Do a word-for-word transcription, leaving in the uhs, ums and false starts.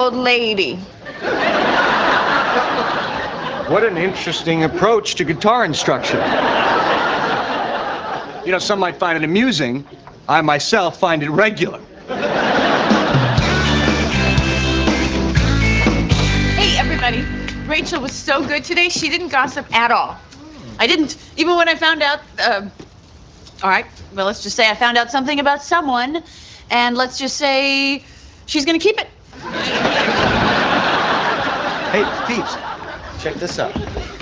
old lady. What an interesting approach to guitar instruction. You know, some might find it amusing. I myself find it regular. Hey, everybody. Rachel was so good today, she didn't gossip at all. I didn't, even when I found out, uh, all right, well, let's just say I found out something about someone, and let's just say she's gonna keep it. Hey, Peeps, check this out.